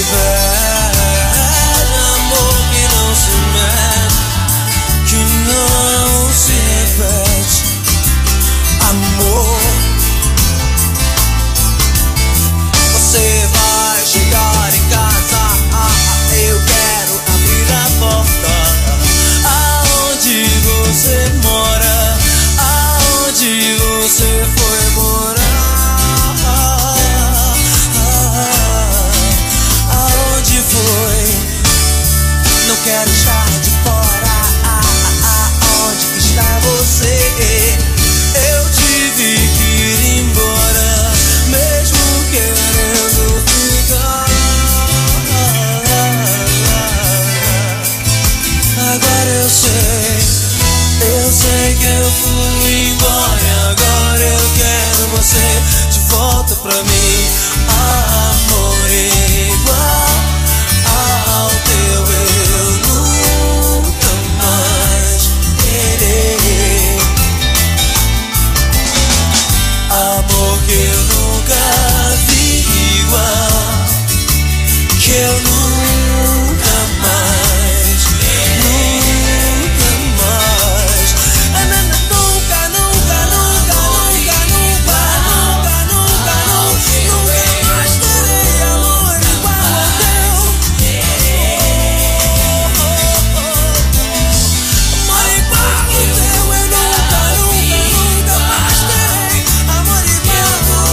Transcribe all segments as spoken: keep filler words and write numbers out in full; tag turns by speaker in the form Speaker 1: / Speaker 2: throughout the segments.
Speaker 1: inveja, amor que não se mede, que não se repete. Amor, você vai chegar em casa, ah, eu quero abrir a porta. Aonde você mora? Aonde você foi morar? Aonde foi? Não quero estar de fora. Aonde está você? Eu tive que ir embora, mesmo querendo ficar. Agora eu sei, eu sei que eu fui embora. Agora eu quero você de volta pra mim. Amor igual ao teu eu nunca mais terei. Amor que eu nunca vi igual, que eu nunca mais, nunca mais, nunca, nunca, nunca, nunca, nunca, nunca, nunca, nunca mais terei amor igual ao teu. Amor igual ao teu eu nunca, nunca, nunca mais terei. Amor igual ao teu.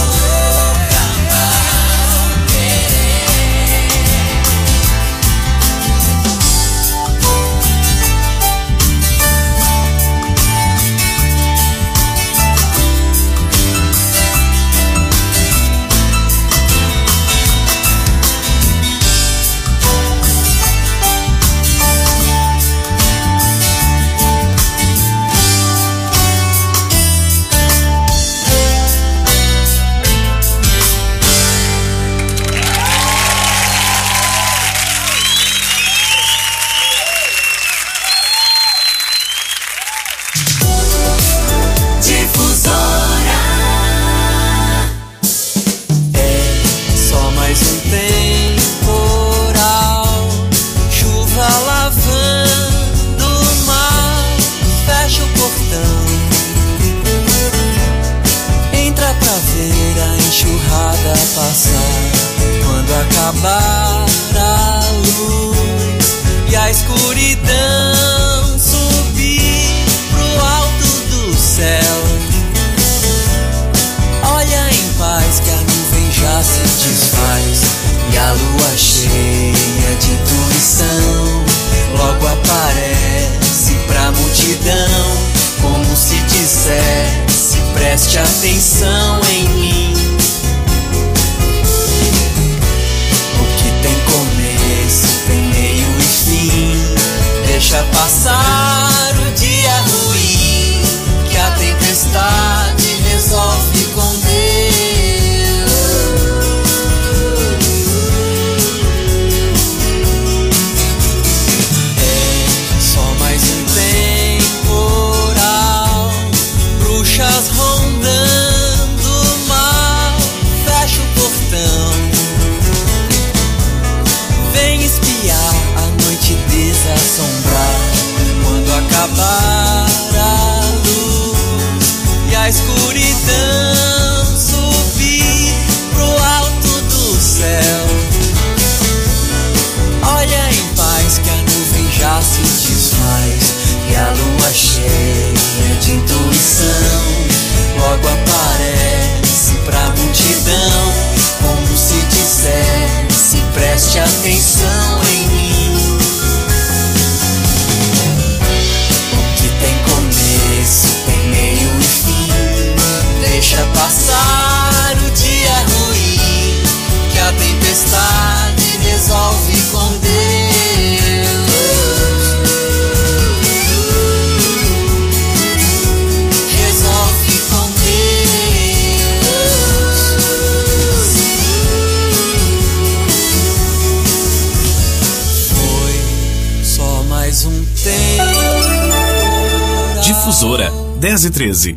Speaker 1: Só mais um temporal, chuva lavando o mar. Fecha o portão, entra pra ver a enxurrada passar. Quando acabar a luz e a escuridão subir pro alto do céu, olha em paz que a nuvem já se desfaz e a lua cheia de intuição logo aparece pra multidão, como se dissesse: preste atenção em mim. O que tem começo tem meio e fim. Deixa passar o dia ruim, que a tempestade resolve com Deus. É só mais um temporal, bruxas rondando o mar. Fecha o portão, vem espiar a noite desassombrar. Quando acabar a luz e a escuridão subir pro alto do céu, olha em paz que a nuvem já se desfaz e a lua cheia de intuição logo aparece pra multidão, como se dissesse: preste atenção em mim. O que tem começo tem meio e fim. Deixa passar o dia ruim, que a tempestade resolve com Deus. Resolve com Deus. Foi só mais um tempo.
Speaker 2: Difusora dez e treze.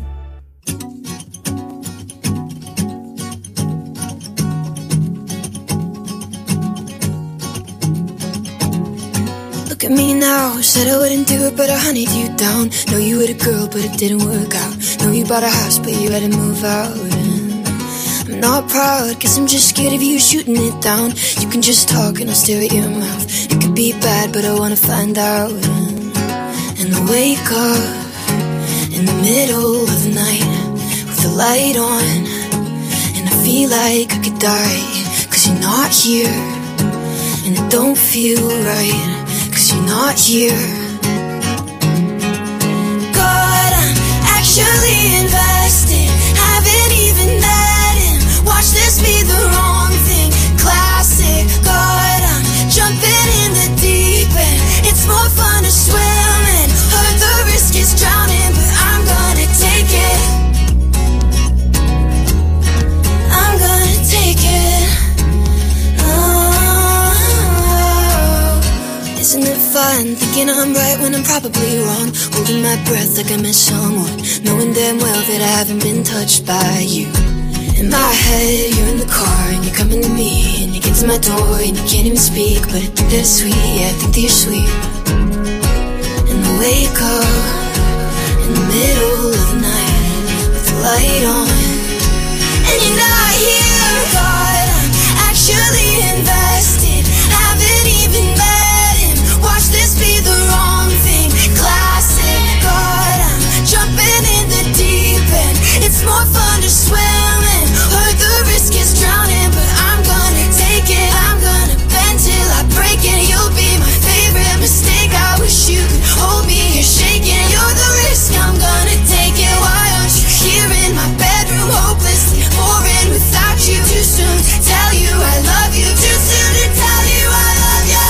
Speaker 2: Look at me now, said I wouldn't do it, but I hunted you down. Know you were a girl, but it didn't work out. Know you bought a house, but you had to move out. And I'm not proud, guess I'm just scared of you shooting it down. You can just talk and I'll stare at your mouth. It could be bad, but I wanna find out. And I wake up in the middle of the night with the light on, and I feel like I could die, cause you're not here. And it don't feel right, cause you're not here. God, I'm actually invested, haven't even met him. Watch this be the wrong thing, classic. God, I'm jumping in the deep end. It's more fun to swim and heard the risk is drowning, but I'm gonna take it. I'm gonna take it. Isn't it fun thinking I'm right when I'm probably wrong? Holding my breath like I met someone, knowing damn well that I haven't been touched by you. In my head, you're in the car and you're coming to me, and you get to my door and you can't even speak, but I think that it's sweet, yeah, I think that you're sweet. And I wake up in the middle of the night with the light on, and you're not here. God, I'm actually invested, haven't even met. Watch this be the wrong thing, classic. God, I'm jumping in the deep end. It's more fun to swim and heard the risk is drowning, but I'm gonna take it. I'm gonna bend till I break it. You'll be my favorite mistake. I wish you could hold me, you're shaking. You're the risk, I'm gonna take it. Why aren't you here in my bedroom, hopelessly boring without you? Too soon to tell you I love you, too soon to tell you I love you.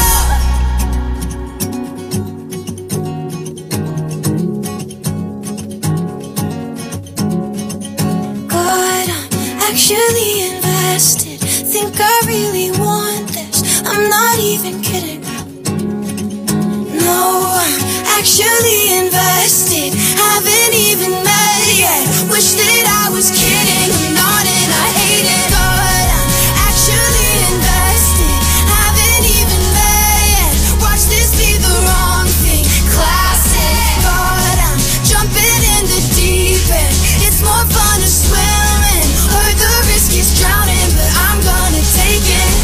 Speaker 2: Actually invested, think I really want this. I'm not even kidding. No, I'm actually invested, haven't even met yet. Wish that I was kidding, I'm not and I hate it. But I'm actually invested, haven't even met yet. Watch this be the wrong thing, classic. But I'm jumping in the deep end. It's more fun to swim. Heard the risk is drowning, but I'm gonna take it.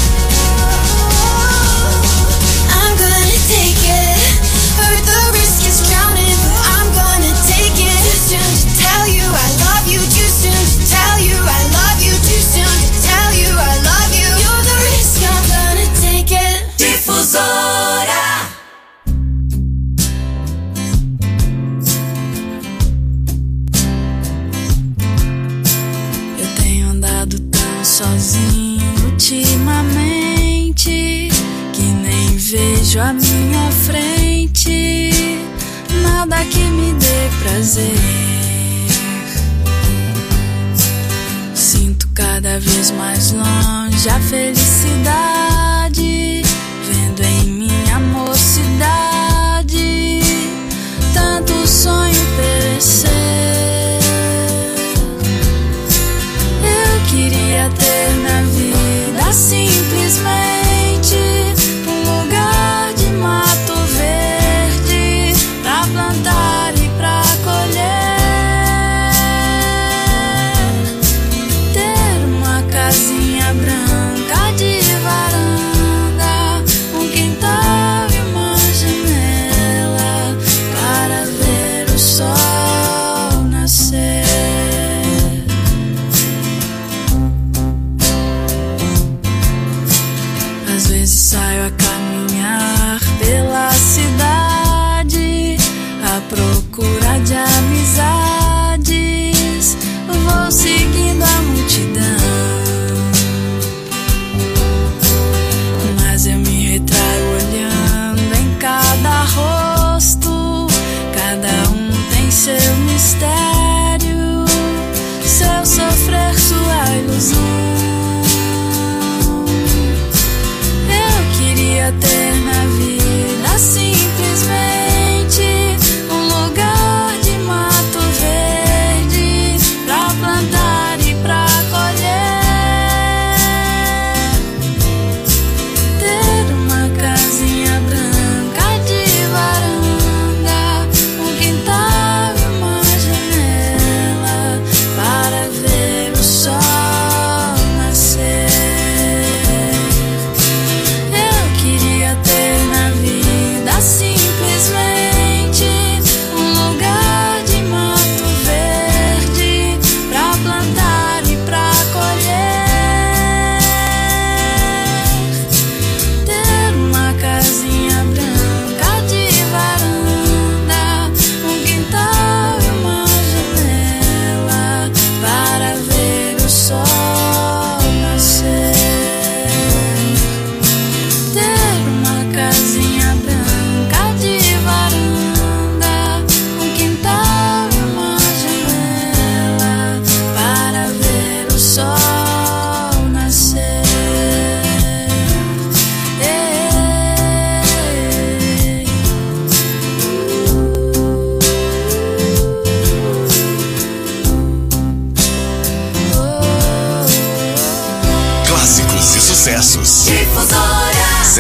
Speaker 2: I'm gonna take it. Heard the risk is drowning, but I'm gonna take it. Too soon to tell you I love you. Too soon to tell you I love you. Too soon to tell you I love you. You're the risk, I'm gonna take it. Difusora.
Speaker 3: Sozinho ultimamente, que nem vejo a minha frente, nada que me dê prazer. Sinto cada vez mais longe a felicidade, vendo em minha mocidade tanto sonho perecer. Queria ter na vida simplesmente um lugar de mato verde pra plantar e pra colher, ter uma casinha branca de varanda, um quintal e uma janela para ver o sol nascer. Às vezes saio a caminhar pela cidade à procura de amizades, vou seguindo a multidão, mas eu me retraio olhando em cada rosto, cada um tem seu mistério, seu sofrer, sua ilusão. Queria ter na vida simplesmente um lugar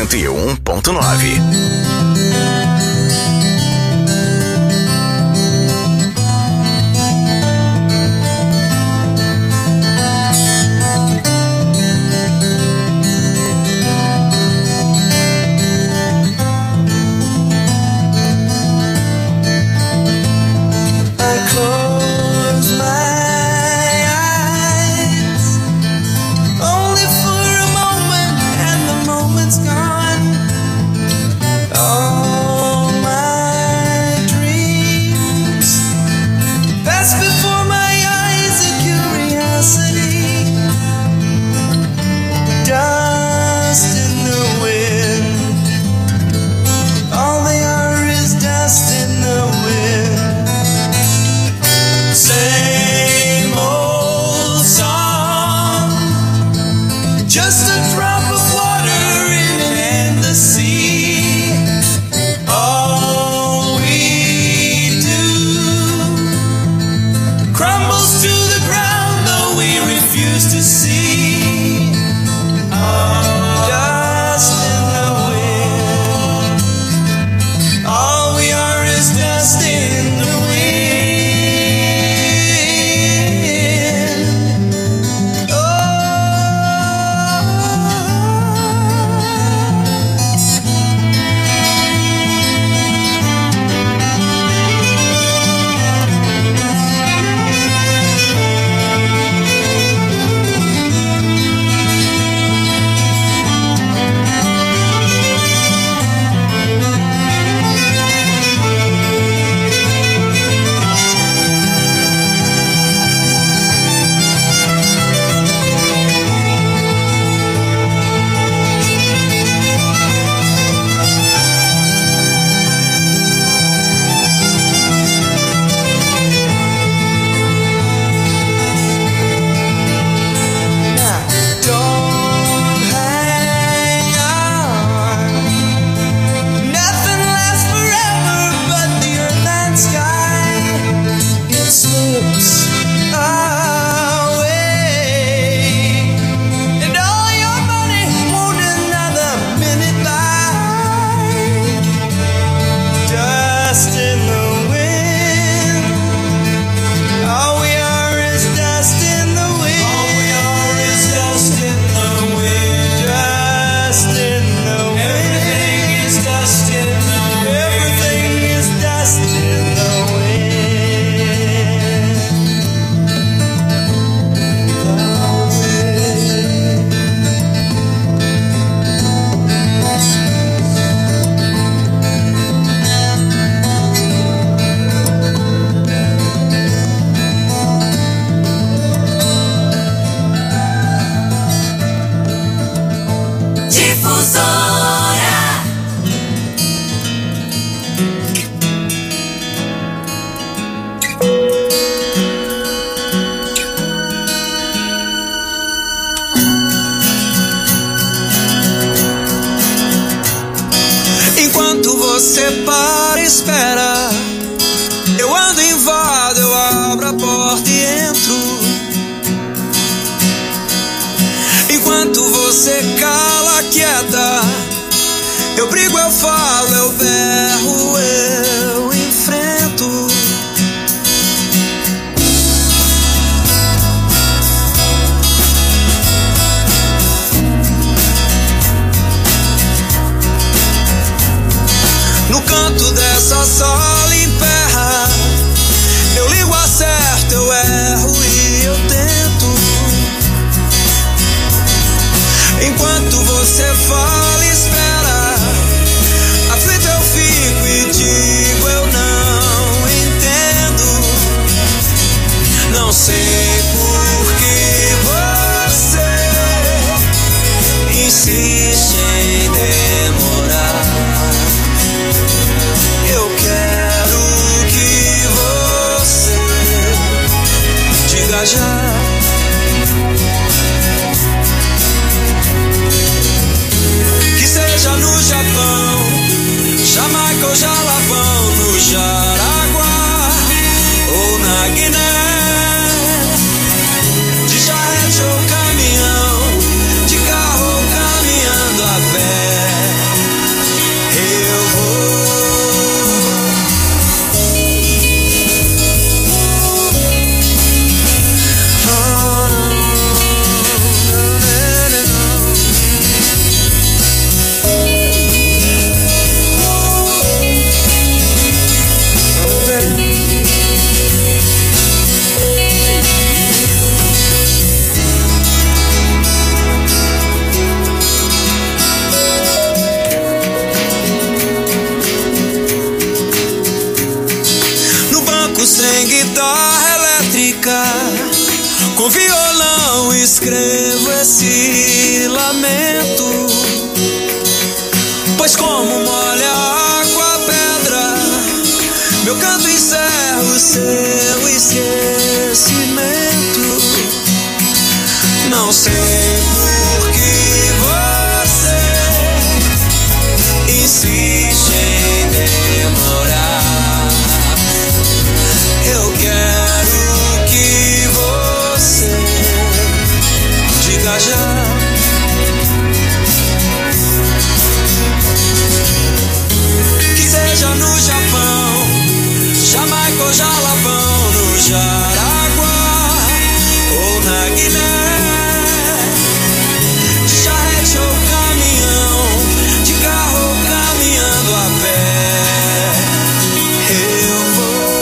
Speaker 4: cento e um ponto nove.
Speaker 5: Você para, espera. Eu ando, invado, eu abro a porta e entro. Enquanto você cala, quieta, eu brigo, eu falo, eu berro, eu enfrento. No canto dessa sala emperra, eu ligo, acerto, eu erro e eu tento. Enquanto você fala, espera, aflito eu fico e digo eu não entendo. Não sei por que você insiste em demorar. Eu quero que você diga já. Que seja no Japão, Jamaica ou Jalapão, no Jaraguá ou na Guiné, de charrete ou caminhão, de carro ou caminhando a pé. toco sem guitarra elétrica, com violão escrevo esse lamento. Pois como molha a água a pedra, meu canto encerra o seu esquecimento. Não sei por que você insiste em demorar. Eu quero que você diga já. Seja no Japão, Jamaica ou Jalapão, no Jaraguá ou na Guiné, de charrete ou caminhão, de carro ou caminhando a pé, eu vou.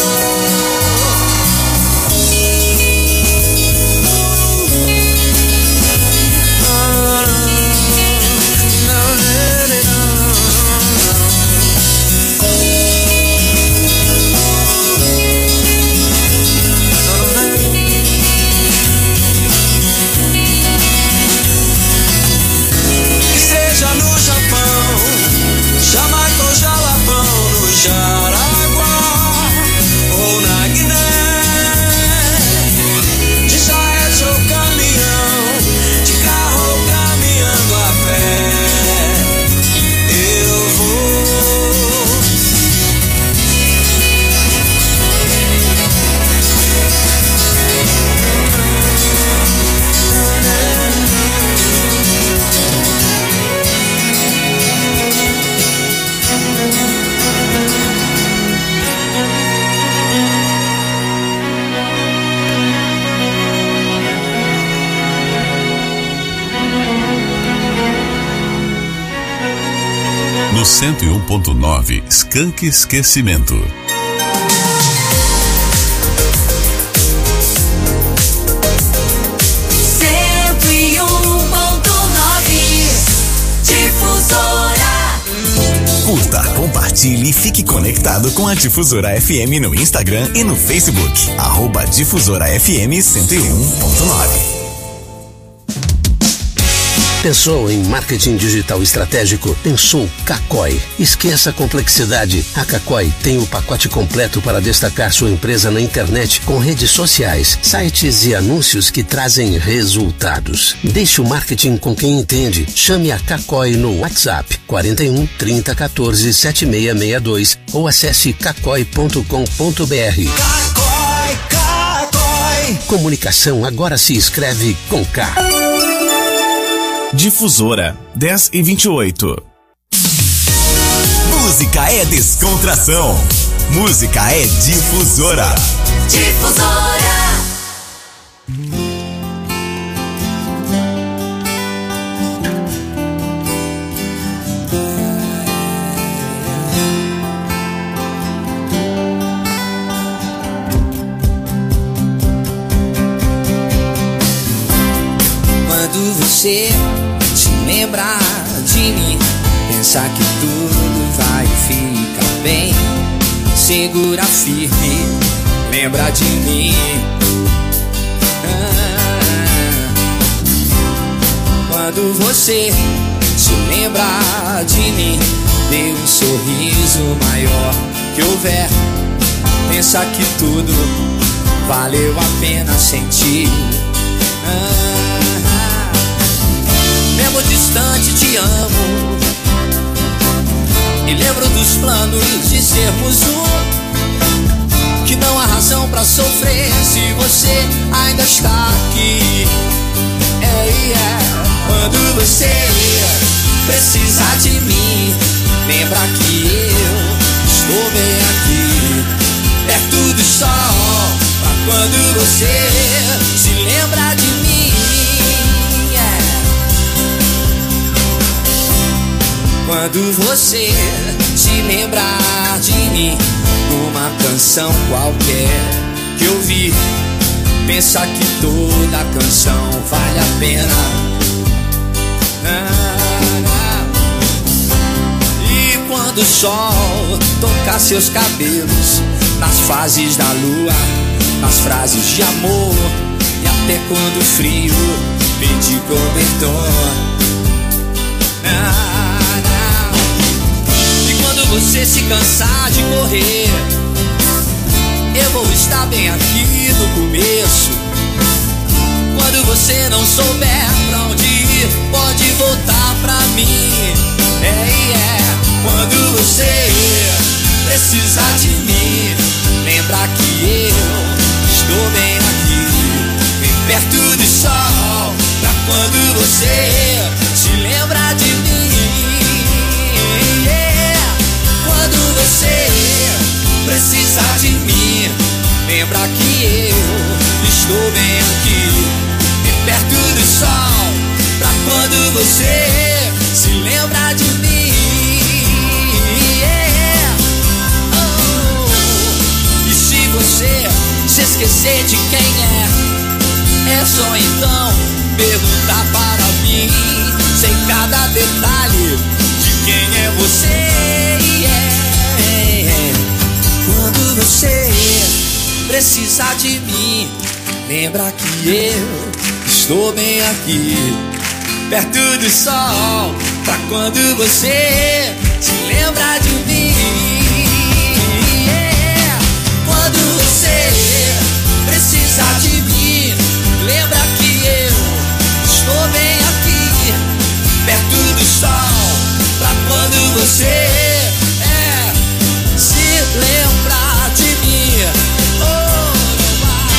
Speaker 5: Jamaica ou Jalapão, no Jaraguá ou na Guiné, de charrete ou caminhão, de carro ou caminhando a pé, eu vou.
Speaker 4: No cento e um ponto nove, Skank Esquecimento.
Speaker 2: cento e um ponto nove Difusora.
Speaker 6: Curta, compartilhe e fique conectado com a Difusora F M no Instagram e no Facebook. Arroba Difusora F M cento e um ponto nove.
Speaker 7: Pensou em marketing digital estratégico? Pensou Kakoi. Esqueça a complexidade. A Kakoi tem o pacote completo para destacar sua empresa na internet com redes sociais, sites e anúncios que trazem resultados. Deixe o marketing com quem entende. Chame a Kakoi no WhatsApp quarenta e um, trinta, quatorze, setenta e seis sessenta e dois ou acesse kakoi ponto com ponto br.
Speaker 5: Kakoi, Kakoi.
Speaker 7: Comunicação agora se escreve com K.
Speaker 6: Difusora, dez e vinte e oito. Música é descontração. Música é Difusora.
Speaker 2: Difusora.
Speaker 1: Quando você se lembrar de mim, pensar que tudo vai ficar bem, segura firme, lembra de mim. Ah, quando você se lembrar de mim, dê um sorriso maior que houver, pensa que tudo valeu a pena sentir. Ah, mesmo distante te amo, e lembro dos planos de sermos um, que não há razão pra sofrer se você ainda está aqui. É, é. Quando você precisar de mim, lembra que eu estou bem aqui, perto do sol, pra quando você se lembra de mim. Quando você se lembrar de mim, numa canção qualquer que eu vi, pensa que toda a canção vale a pena. Ah, e quando o sol tocar seus cabelos
Speaker 5: nas fases da lua, nas frases de amor, e até quando o frio pede cobertor. Ah, não. E quando você se cansar de correr, eu vou estar bem aqui no começo. Quando você não souber pra onde ir, pode voltar pra mim. É, é. Quando você precisar de mim, lembra que eu estou bem aqui, bem perto do sol, pra quando você se lembrar de mim. Yeah. Quando você precisar de mim, lembra que eu estou bem aqui, bem perto do sol, pra quando você se lembrar de mim. Yeah. Oh. E se você se esquecer de quem é, é só então perguntar para mim. Sei cada detalhe de quem é você. Yeah. Quando você precisar de mim, lembra que eu estou bem aqui, perto do sol, pra quando você se lembra de mim. Yeah. Quando você precisar de mim, lembra que eu estou bem aqui, perto do sol, pra quando você é, se lembrar de mim. Oh, não vai.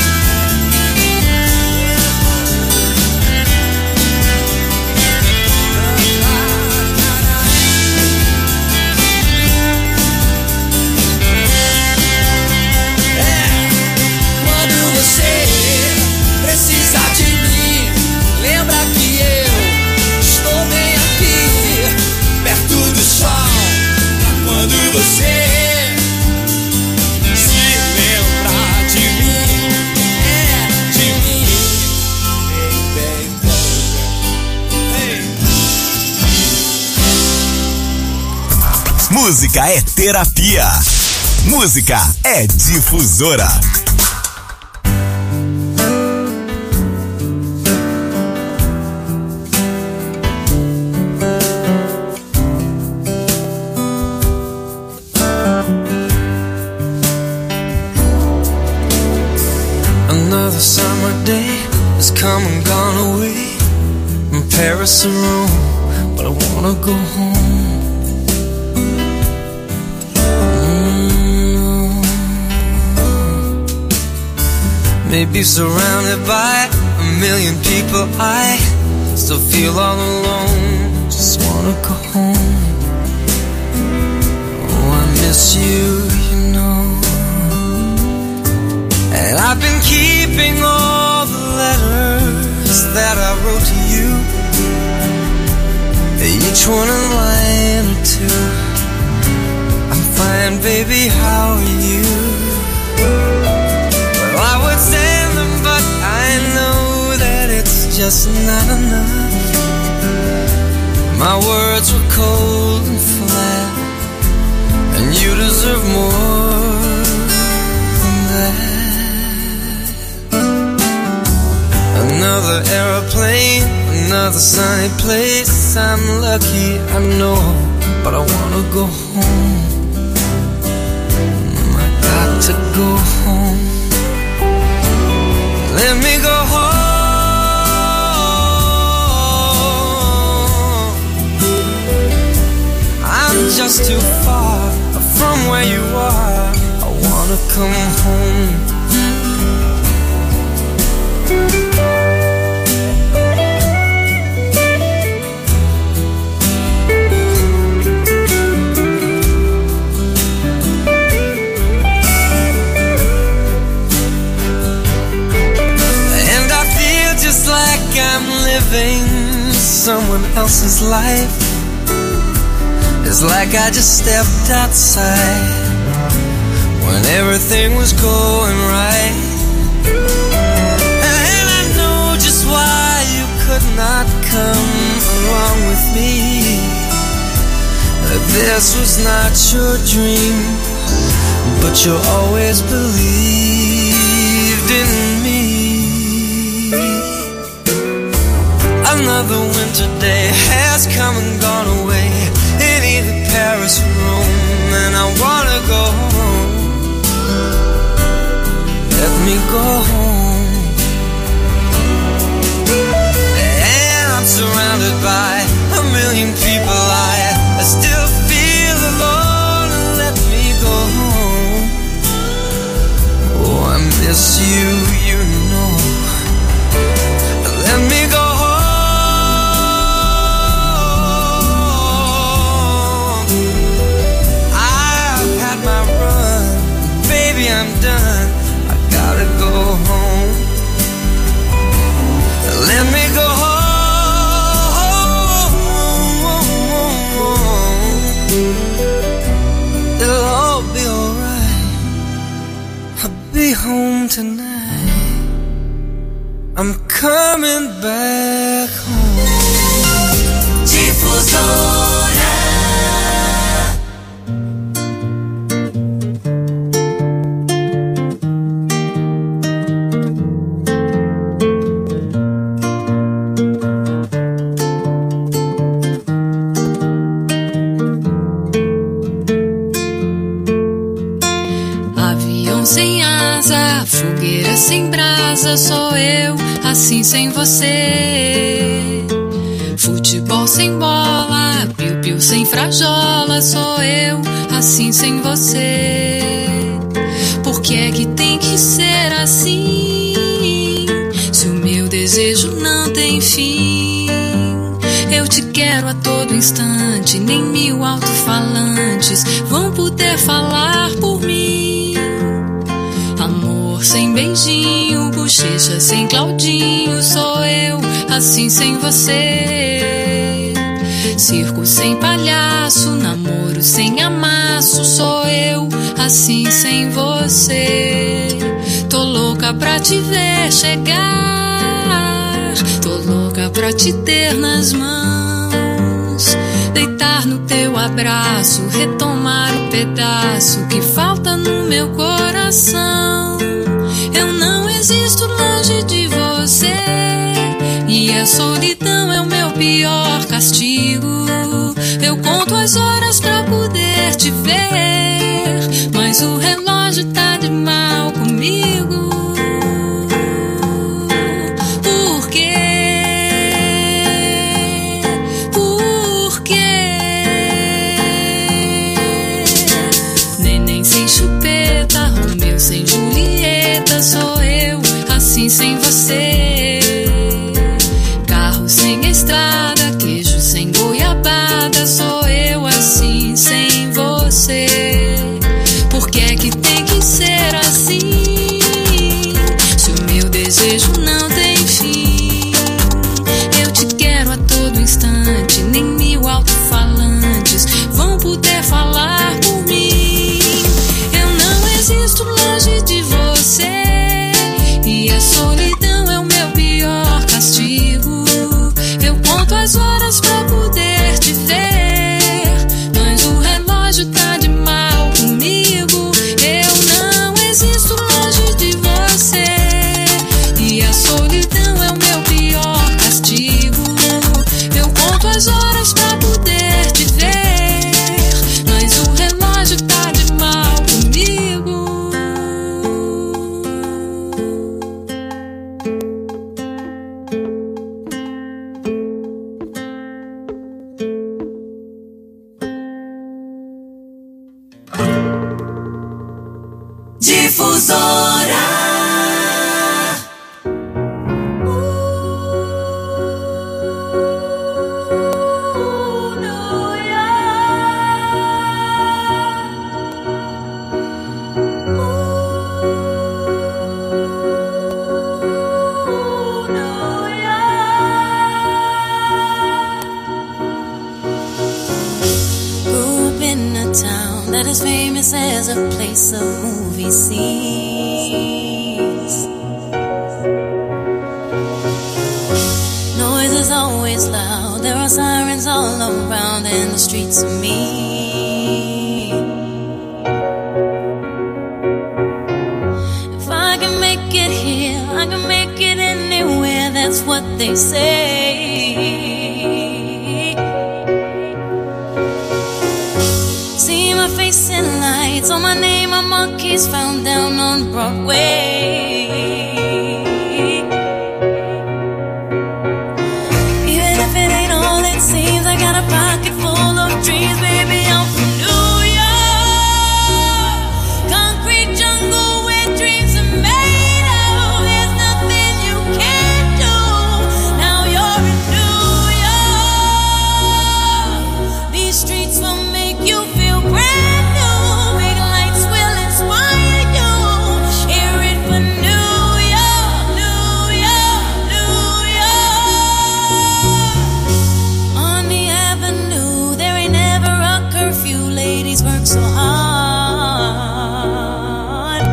Speaker 5: É, quando você precisar de mim, lembra que eu estou bem aqui, perto do sol, pra quando você se lembrar de mim. É, de mim. Hey, baby. Hey.
Speaker 6: Música é terapia. Música é Difusora.
Speaker 1: Another summer day has come and gone away, from Paris or Rome, but I wanna go home. Mm. Maybe surrounded by a million people, I still feel all alone, just wanna go home. Oh, I miss you, you know. And I've been keeping all the letters that I wrote to you, each one a line or two. I'm fine, baby, how are you? Well, I would send them, but I know that it's just not enough. My words were cold and flat, and you deserve more than that. Another aeroplane, another sunny place. I'm lucky, I know, but I wanna go home. I got to go home. Let me go home. I'm just too far from where you are. I wanna come home. I'm living someone else's life. It's like I just stepped outside when everything was going right. And I know just why you could not come along with me. This was not your dream, but you always believed in me. Another winter day has come and gone away in either Paris or Rome, and I wanna go home. Let me go home. And I'm surrounded by a million people. I, I still feel alone. Let me go home. Oh, I miss you, you know. Let me go home. I've had my run, baby, I'm done. I gotta go home. Let me go home. It'll all be alright. I'll be home tonight. I'm coming back home. Difusora.
Speaker 3: Sem asa, fogueira sem brasa, sou eu, assim sem você. Futebol sem bola, piu-piu sem frajola, sou eu, assim sem você. Por que é que tem que ser assim? Se o meu desejo não tem fim. Eu te quero a todo instante, nem mil alto-falantes vão poder falar por mim. Amor sem beijinho, bochecha sem Claudinho, sou eu, assim sem você. Circo sem palhaço, namoro sem amasso, sou eu, assim sem você. Tô louca pra te ver chegar, tô louca pra te ter nas mãos, deitar no teu abraço, retomar o pedaço que falta no meu coração. Eu não existo longe de você, e a solidão é o meu pior castigo. Eu conto as horas pra poder te ver, mas o relógio tá de mal comigo. Por quê? Por quê? Neném sem chupeta, Romeu sem Julieta, sou eu, assim sem você. Carro sem estrada, queijo sem goiabada, sou eu, assim sem você. Por que é que tem que ser assim? Se o meu desejo não tem fim. Eu te quero a todo instante, nem mil alto-falantes vão poder falar por mim. Eu não existo longe de você, e a solidão é o meu pior castigo. Eu conto as horas pra poder te ver, mas o relógio tá de mal comigo. Eu não existo longe de você, e a solidão é o meu pior castigo. Eu conto as horas pra poder te ver, mas o relógio tá de mal comigo.
Speaker 1: Difusora.
Speaker 2: Grew up in a town that is famous as a place of movie scenes. Noise is always loud, there are sirens all around, and the streets are mean.
Speaker 3: it here, I can make it anywhere, that's what they say. See my face in lights, on my name, my monkeys found down on Broadway. Even if it ain't all it seems, I got a pocket full of dreams, baby, I'm from New York. Concrete jungle where dreams are made of. There's nothing you can't do. Now you're in New York. These streets will make you feel brand new. Big lights will inspire you. Hear it for New York, New York, New York. On the avenue, there ain't never a curfew. Ladies work so hard.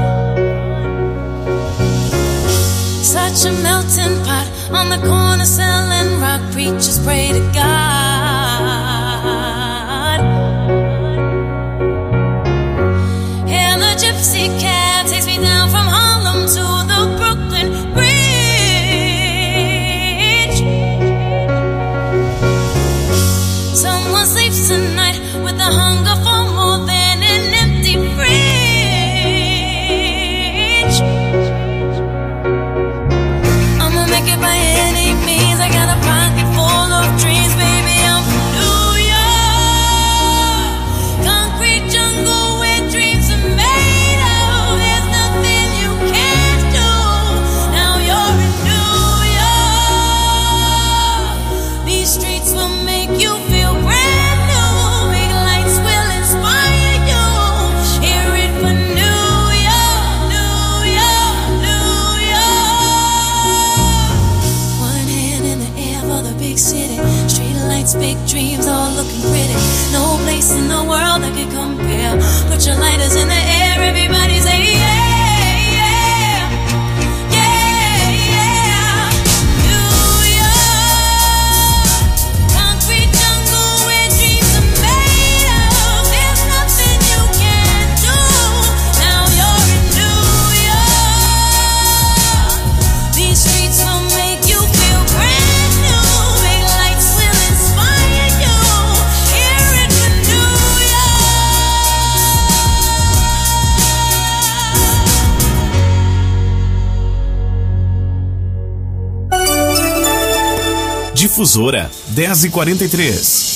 Speaker 3: Such a melting pot on the corner selling rock. Preachers pray to God. Yeah, the gypsy cab takes me down from Harlem to the Brooklyn Bridge. Someone sleeps tonight with a hunger for more than an empty fridge. I'ma make it by any means. I got a pocket full of dreams, baby. I'm from New York. Concrete jungle where dreams are made of. There's nothing you can't do. Now you're in New York. These streets will make you feel brand new. Big lights will inspire you. Hear it for New York, New York, New York. One hand in the air for the big city. Street lights, big dreams, all looking pretty. No place in the world that could compare. Put your lighters in the air, everybody say yeah, yeah, yeah, yeah. New York, concrete jungle where dreams are made of. There's nothing you can't do. Now you're in New York. These streets will make you feel brand new. Big lights will inspire you. Hear it for New York.
Speaker 4: Difusora dez e quarenta e três.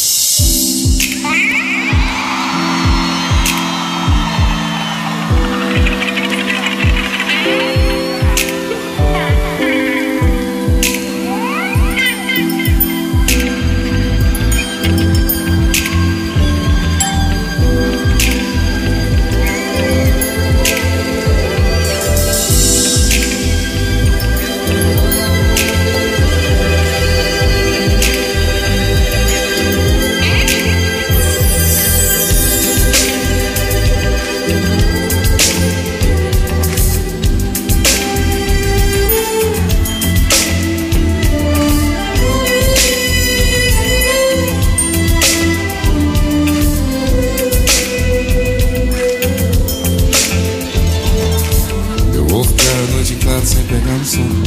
Speaker 8: Sem pegar no sono,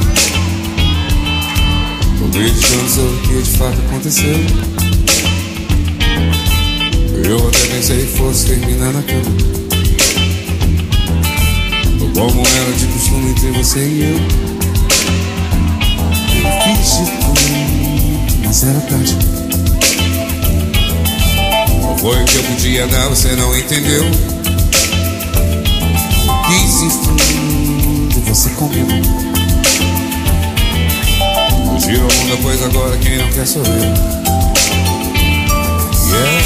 Speaker 8: tô meditando sobre o que de fato aconteceu. Eu até pensei que fosse terminar na cama, como era de costume entre você e eu. Eu fiz de tudo, mas era tarde. Qual foi o que eu podia dar, você não entendeu. Eu quis instruir, você comeu. Eu giro o mundo, pois agora quem não quer sou eu. Yeah.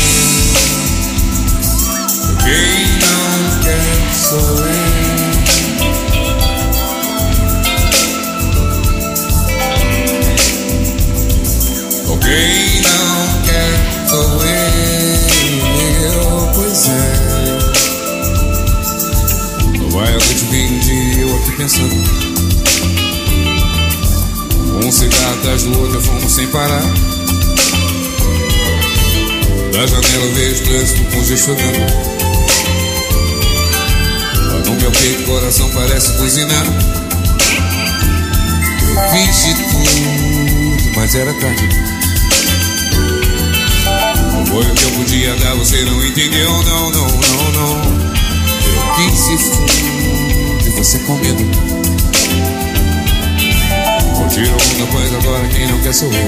Speaker 8: Quem não quer sou eu. Quem não quer sou eu. Pois é. Não vai eu te vi um dia eu aqui pensando. Um cigarro atrás do outro eu fumo sem parar. Da janela eu vejo o trânsito congestionando. Lá no meu pé jeito o coração parece buzinar. Eu fiz de tudo, mas era tarde. Não foi o que eu podia dar, você não entendeu, não, não, não, não. Eu quis de tudo e você com medo. Curtiu uma coisa agora, quem não quer sou eu.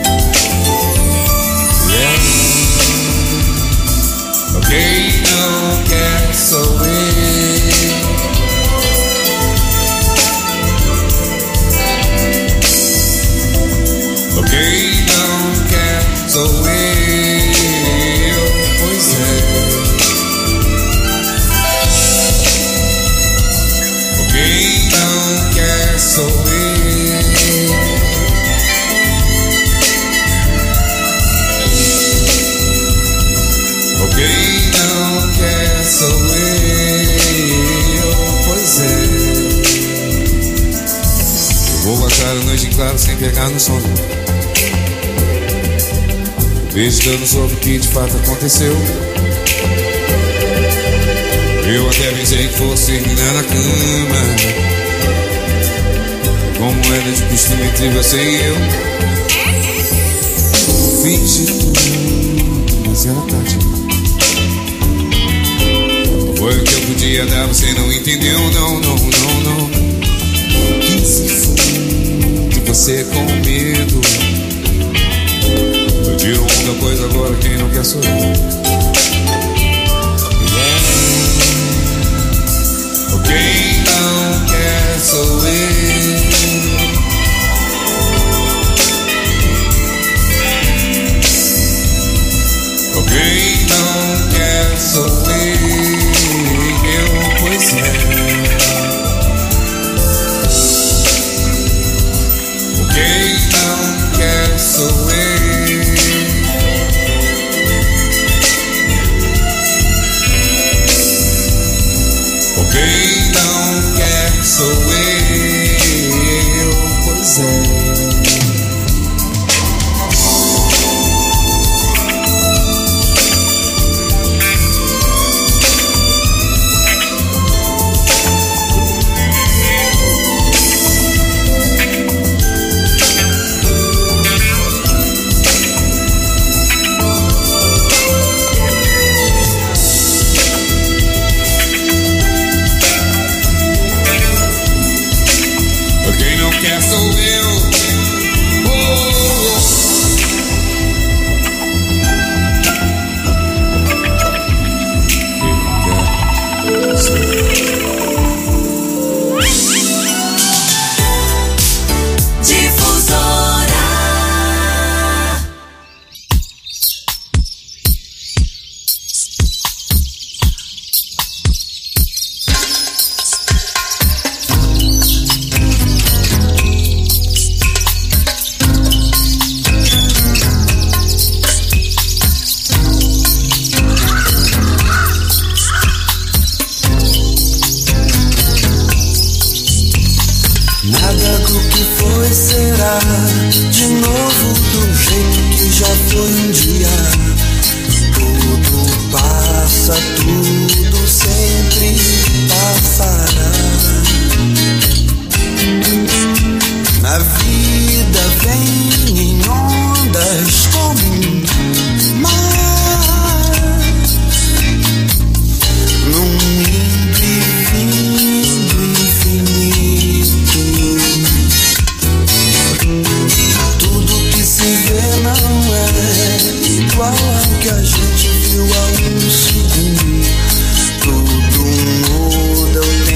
Speaker 8: Yeah. Quem não quer sou eu. Quem não quer sou eu. Pois é. Quem não quer sou eu. Quem não quer sou eu. Pois é. Eu vou passar a noite em claro sem pegar no sono. Meditando sobre o que de fato aconteceu. Eu até pensei que fosse terminar na cama, como era de costume entre você e eu. Fiz de tudo, mas era tarde. Foi o que eu podia dar, você não entendeu, não, não, não, não. Que se for de você com medo. Eu tiro muita coisa agora, quem não quer sou eu. Yeah. Quem não quer sou eu. Quem não quer sou eu. Pois é. Quem não quer sou eu. Quem não quer sou eu. Pois é.
Speaker 9: Que a gente viu há um segundo. Tudo muda o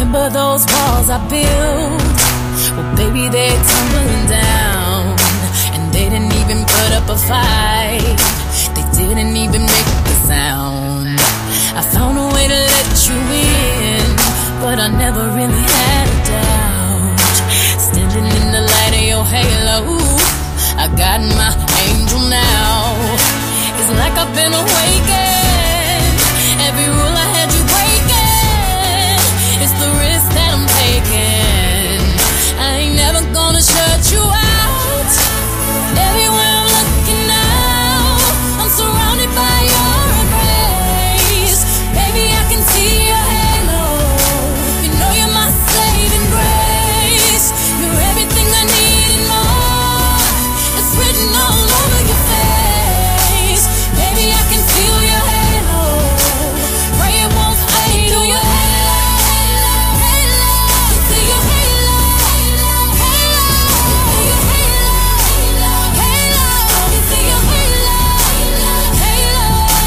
Speaker 3: remember those walls I built? Well, baby, they're tumbling down. And they didn't even put up a fight. They didn't even make a sound. I found a way to let you in, but I never really had a doubt. Standing in the light of your halo, I got my angel now. It's like I've been awakened. Every rule I had you breaking. It's the risk that I'm taking. I ain't never gonna shut you out. Everywhere I'm looking now, I'm surrounded by your embrace. Baby, I can see your halo. You know you're my saving grace. You're everything I need and more. It's written all over your face. Baby, I can feel your halo. Pray it won't fade. Do your halo, halo, see your halo, halo, halo, your halo, halo, see your halo, halo.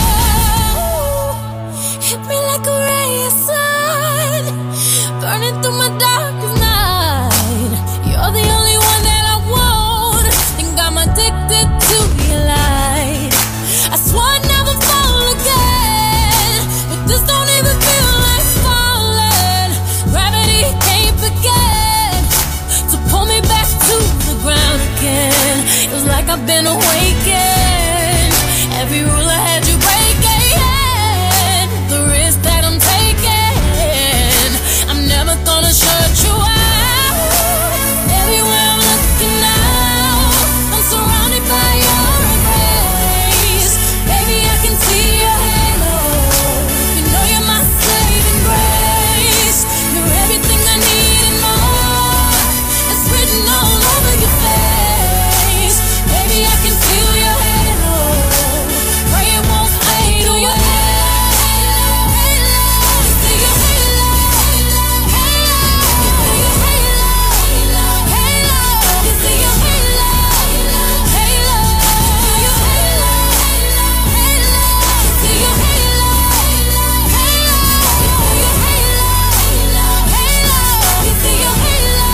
Speaker 3: Hit me like a ray of sun, burning through my darkest night. You're the only one that I want. Think I'm addicted to your light. I swore I'd never fall again, but this don't even feel like falling. Gravity can't begin to pull me back to the ground again. It was like I've been awakened. Every rule I had you breaking. The risk that I'm taking, I'm never gonna shut you out. Everywhere I'm looking now, I'm surrounded by your embrace. Baby, I can see your halo. You know you're my saving grace. You're everything I need and more. It's written all over your face. Baby, I can feel your halo. Pray it won't fade. Do your halo, halo, see your halo, halo, see your halo, halo, see your halo, halo, your halo, halo, see your halo, halo, your halo, halo, see your halo,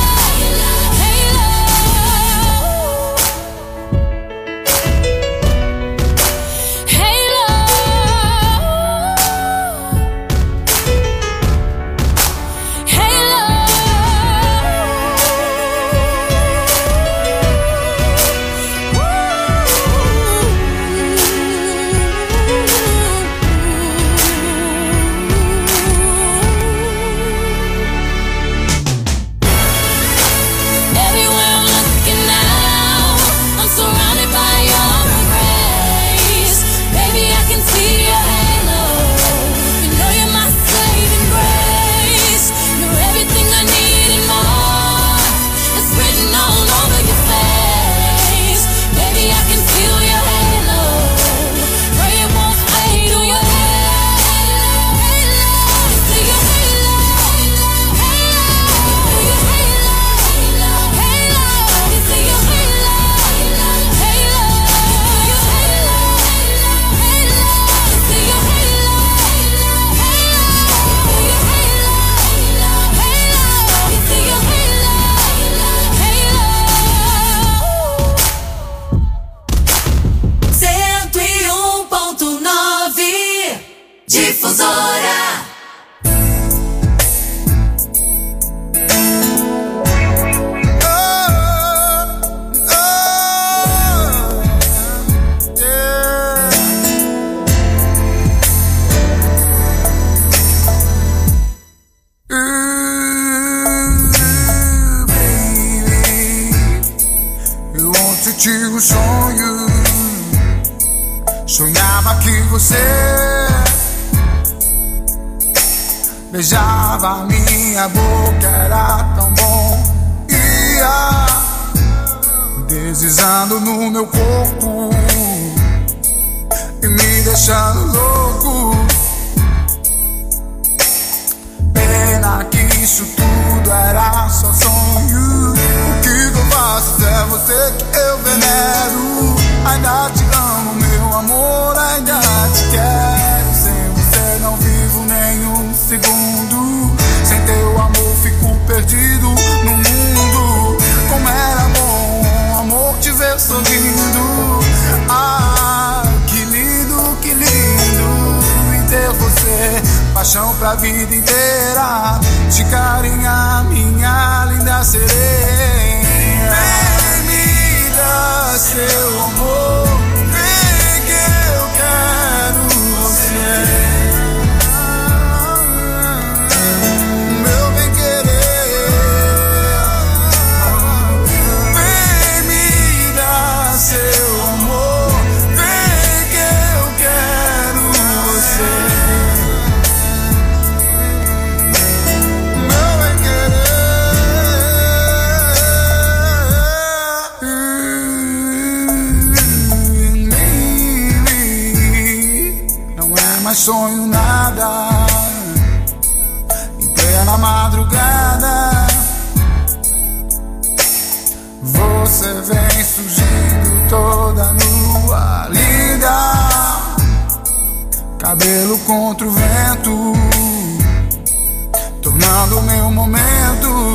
Speaker 3: everywhere I'm looking now, I'm surrounded by your embrace. Baby, I can see your halo. You know you're my saving grace. You're everything I need and more. It's written all over your face. Baby, I can feel your halo. Pray it won't fade. Do your halo, halo, see your halo, halo, your halo, halo, see your halo, halo, your halo, halo, see your halo, halo, your halo, halo, see your halo, halo.
Speaker 1: cento e um ponto nove Difusora.
Speaker 9: Eu ontem tive um sonho. Sonhava que você beijava minha boca, era tão bom. Ia deslizando no meu corpo e me deixando louco. Pena que isso tudo era só sonho. O que eu faço se é você que eu venero? Ainda te amo, meu amor, ainda te quero. Sem você não vivo nem um segundo. Sem teu amor paixão pra vida inteira. De carinha, minha linda sereia. Vem me dar seu amor, vem que eu quero você. Meu bem querer, vem me dar seu amor, vem que eu quero você. Mas sonho nada, em plena madrugada você vem surgindo toda nua, linda, cabelo contra o vento, tornando o meu momento.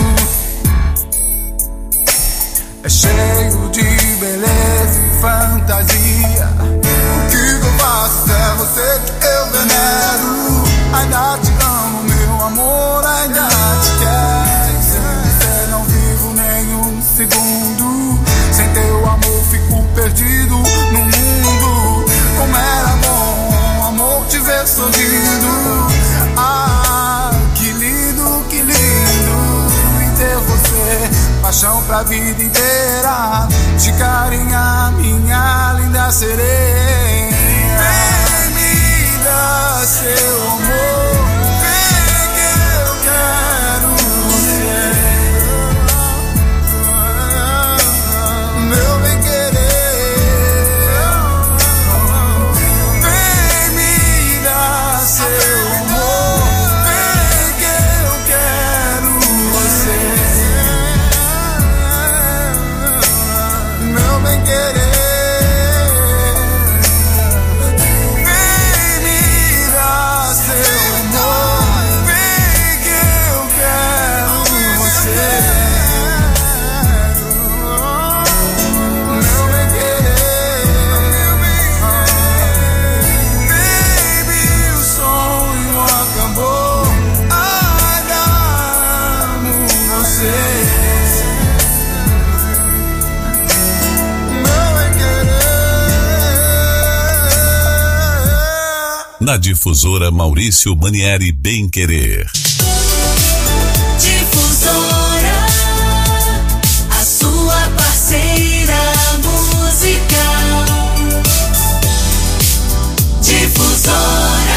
Speaker 9: É cheio de beleza e fantasia. O que eu faço é você que eu venero. Ainda te amo, meu amor, ainda te quero. Sem você não vivo nem um segundo. Sem teu amor fico perdido no mundo. Como era bom, amor, te ver sorrindo. Ah, que lindo, que lindo em ter você. Paixão pra vida inteira. De carinha, minha linda sereia. Vem me dar seu amor, vem que eu quero você. Meu bem querer, vem me dar seu amor, vem que eu quero você. Meu bem querer, vem me dar seu amor, vem que eu quero você. Meu bem querer, baby, o sonho acabou, ainda amo você.
Speaker 4: Na Difusora, Maurício Manieri Bem Querer.
Speaker 1: Difusora, a sua parceira musical. Difusora.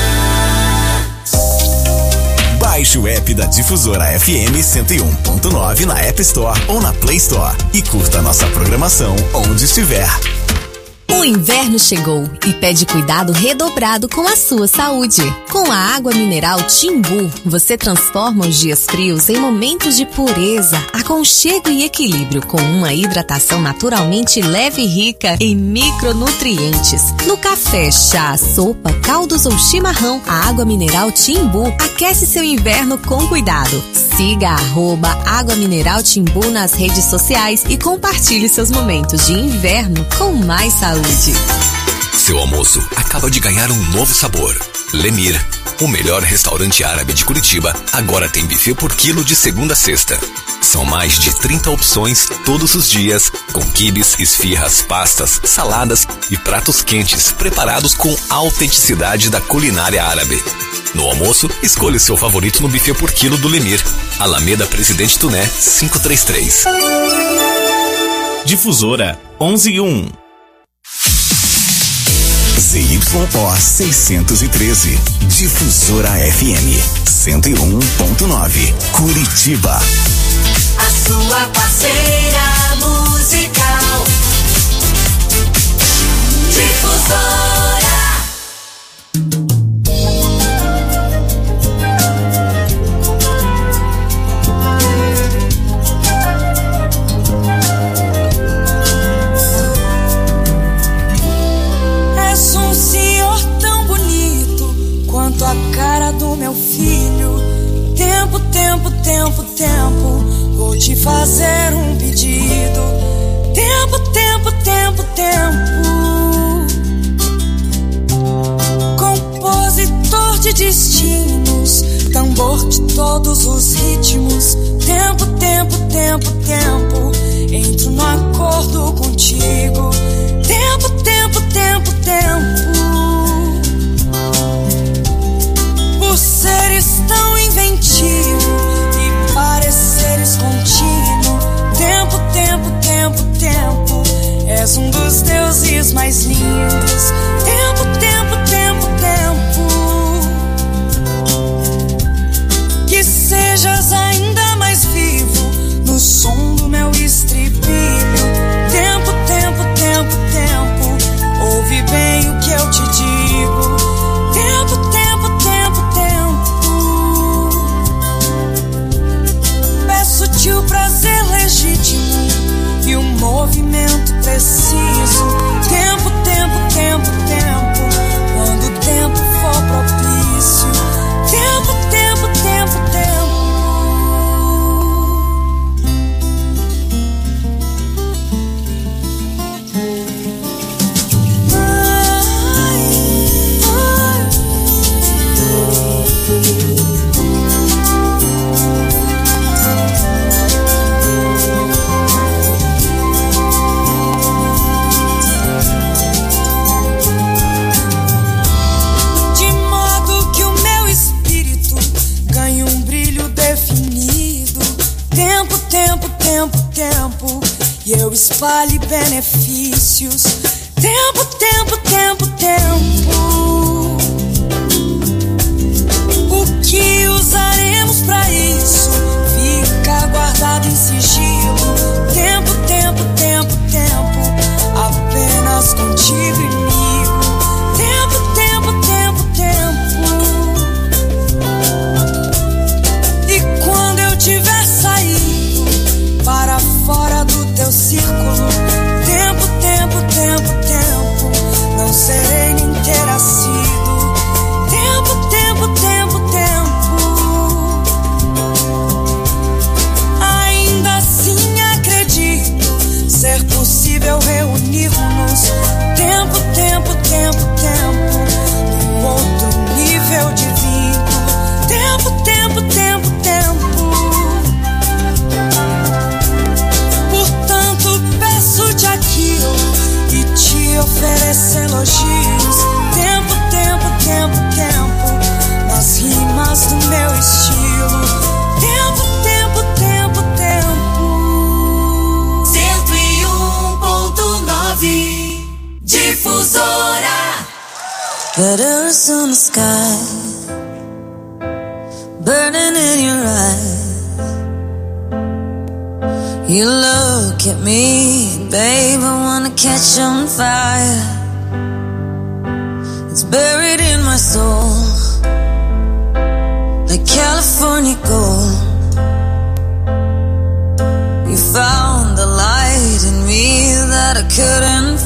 Speaker 6: Baixe o app da Difusora F M cento e um ponto nove na App Store ou na Play Store e curta nossa programação onde estiver.
Speaker 10: O inverno chegou e pede cuidado redobrado com a sua saúde. Com a água mineral Timbu, você transforma os dias frios em momentos de pureza, aconchego e equilíbrio, com uma hidratação naturalmente leve e rica em micronutrientes. No café, chá, sopa, caldos ou chimarrão, a água mineral Timbu aquece seu inverno com cuidado. Siga arroba Água Mineral Timbu nas redes sociais e compartilhe seus momentos de inverno com mais saúde.
Speaker 11: Seu almoço acaba de ganhar um novo sabor. Lemir, o melhor restaurante árabe de Curitiba, agora tem buffet por quilo de segunda a sexta. São mais de trinta opções todos os dias, com quibes, esfirras, pastas, saladas e pratos quentes preparados com a autenticidade da culinária árabe. No almoço, escolha o seu favorito no buffet por quilo do Lemir. Alameda Presidente Tuné, quinhentos e trinta e três.
Speaker 12: Difusora onze e um.
Speaker 6: Z Y O seiscentos e treze. Difusora F M cento e um ponto nove. Curitiba.
Speaker 1: A sua parceira musical. Difusora.
Speaker 13: A cara do meu filho. Tempo, tempo, tempo, tempo. Vou te fazer um pedido. Tempo, tempo, tempo, tempo. Compositor de de destinos, tambor de todos os ritmos. Tempo, tempo, tempo, tempo, entro no acordo contigo. Tempo, tempo, tempo, tempo. Por seres tão inventivo e pareceres contínuo. Tempo, tempo, tempo, tempo, és um dos deuses mais lindos. Tempo, tempo, tempo, tempo. Que sejas ainda mais vivo no som do meu estribilho. Tempo, tempo, tempo, tempo, ouve bem o que eu te digo. Tempo, tempo, tempo, tempo. Peço-te o prazer legítimo e um movimento preciso. Tempo, tempo, tempo, tempo, quando o tempo for propício. Tempo, tempo, tempo, tempo. Tempo, tempo, e eu espalhe benefícios. Tempo, tempo, tempo, tempo. O que usaremos pra isso fica guardado em sigilo. Tempo, tempo, tempo, tempo, apenas contigo e comigo. Tempo, tempo, tempo, tempo. E quando eu tiver saído para fora do teu círculo, tempo, tempo, tempo, tempo, não serei nem ter sido. Tempo, tempo, tempo, tempo. Ainda assim acredito ser possível reunirmos. Tempo, tempo, tempo, tempo, num outro nível divino. Tempo, tempo, tempo, tempo. Peço-te aquilo e te ofereço elogios. Tempo, tempo, tempo, tempo, nas rimas do meu estilo. Tempo, tempo, tempo, tempo.
Speaker 1: cento e um ponto nove Difusora.
Speaker 13: Letters on the sky, burning in your eyes. You look at me, babe, I wanna catch on fire. It's buried in my soul, like California gold. You found the light in me that I couldn't